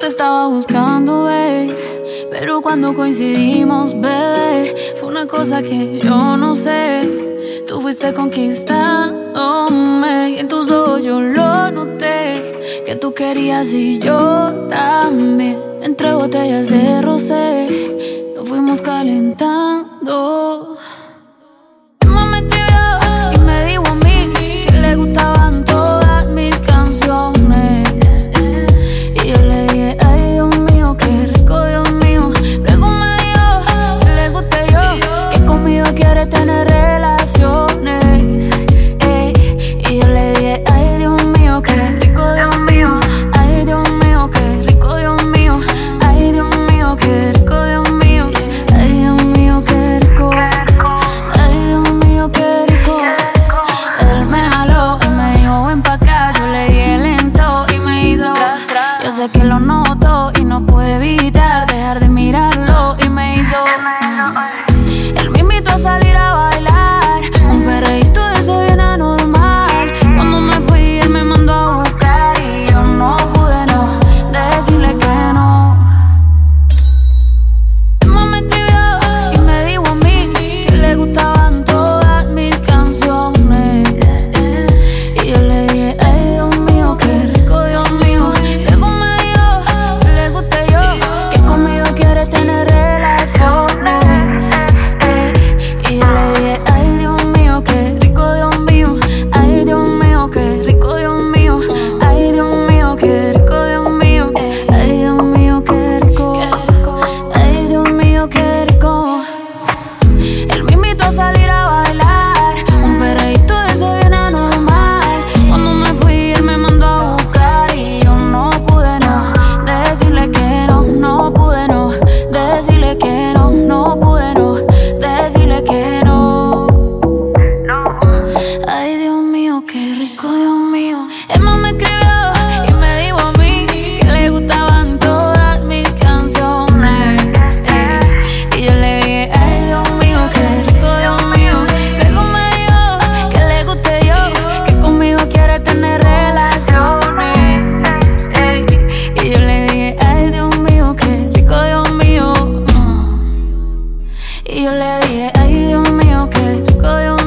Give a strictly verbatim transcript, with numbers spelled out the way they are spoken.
estaba buscando, babe, pero cuando coincidimos, bebé, fue una cosa que yo no sé. Tú fuiste conquistándome y en tus ojos yo lo noté, que tú querías y yo también. Entre botellas de rosé nos fuimos calentando. Tu mamá me escribió y me dijo a mí que le gustaban todas mis canciones. Y yo le dije, ay Dios mío, qué rico, Dios mío. Luego me dijo que le guste yo, que conmigo quiere tener relaciones. Ey, y yo le dije, ay Dios mío, qué rico, Dios mío. Ay Dios mío, qué rico, Dios mío. Ay Dios mío, qué rico, Dios mío. Ay Dios mío, qué rico. Ay Dios mío, qué rico. Él me jaló y me dijo, ven pa' acá. Yo le dije lento y me hizo. Yo sé que lo noto y no pude evitar dejar de mirarlo y me hizo. Él me invitó a salir a bailar, un perreíto de ese bien anormal. Cuando me fui él me mandó a buscar y yo no pude no decirle que no. Tu mamá me escribió y me dijo a mí que le gustaban todas mis canciones. Y yo le dije, ay Dios mío, qué rico, Dios mío. Luego me dijo que le guste yo, que conmigo quiere tener relaciones. Ey, y yo le dije, ay Dios mío, qué rico, Dios mío. Ay Dios mío, qué rico, Dios mío. Ay Dios mío, qué rico, Dios mío. Ay Dios mío, qué rico. Ay Dios mío, qué rico. Él me invitó a salir a bailar, un perreíto de ese bien anormal. Cuando me fui él me mandó a buscar y yo no pude no decirle que no, no pude no decirle que no, no pude no decirle que no. Ay Dios mío, qué rico, Dios mío. Emma me escribió y me dijo a mí que le gustaban todas mis canciones. Ey, y yo le dije, ay Dios mío, qué rico, Dios mío. Luego me dijo que le guste yo, que conmigo quiere tener relaciones. Ey, y yo le dije, ay Dios mío, qué rico, Dios mío. Y yo le dije, ay Dios mío, qué rico, Dios mío.